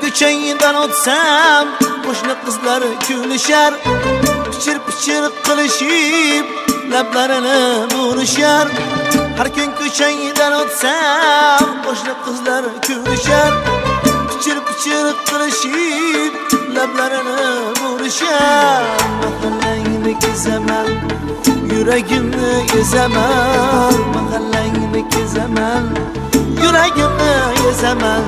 ko'changdan o'tsam qo'shni qizlar kulishar, pichir qilishib lablarini burishar. Har kun ko'changdan o'tsam qo'shni qizlar kulishar, pichir qilishib lablarini burishar. Mahallangni kezaman, yuragimni ezaman, mahallangni kezaman, yuragimni ezaman.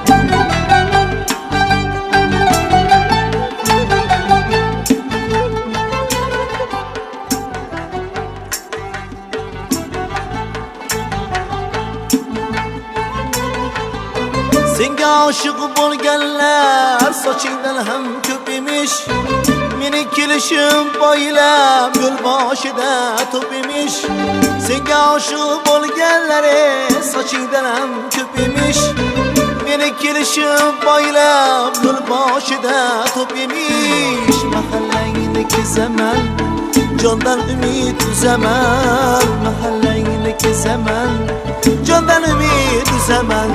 Senga oshiq bo'lganlar sochingdan ham ko'p emish. Meni kelishim poylab yo'l boshida to'p emish. Senga oshiq bo'lganlar sochingdan ham ko'p emish. Meni kelishim poylab yo'l boshida to'p emish. Mahallangni kezaman, jondan umid uzaman, mahallangni kezaman, jondan umid uzaman.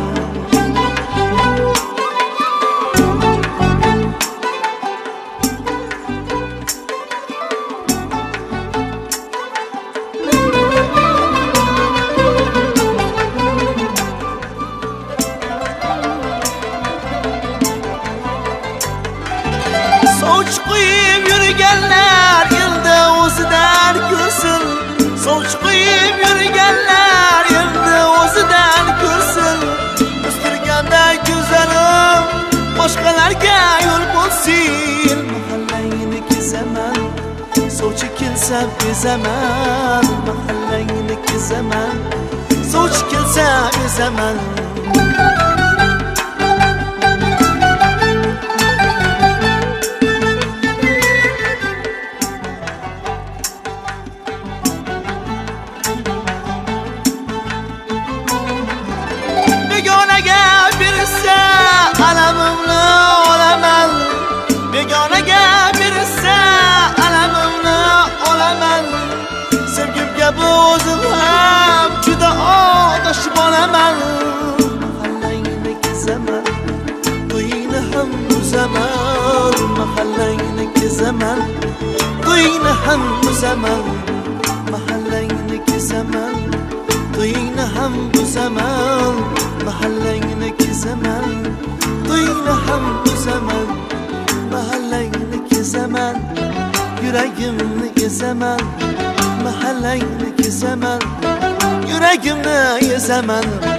Soch qo'yib yurganlar endi o'zidan ko'rsin. Soch qo'yib yurganlar endi o'zidan ko'rsin. O'stirganda go'zalim boshqalarga yo'l bo'lsin. Mahallangni kezaman, sovchi kelsa bezaman, mahallangni kezaman, sovchi kelsa bezaman. Begonaga bersa alamimni olaman, begonaga bersa alamimni olaman. Sevgimga bu o'zim ham juda odosh bo'laman. Mahallangni kezaman, to'yingni ham buzaman, mahallangni kezaman, to'yingni ham buzaman, mahallangni kezaman, to'yingni ham buzaman, mahallangni kezaman, to'yingni ham buzaman, mahallangni kezaman, yuragimni ezaman, mahallangni kezaman, yuragimni ezaman.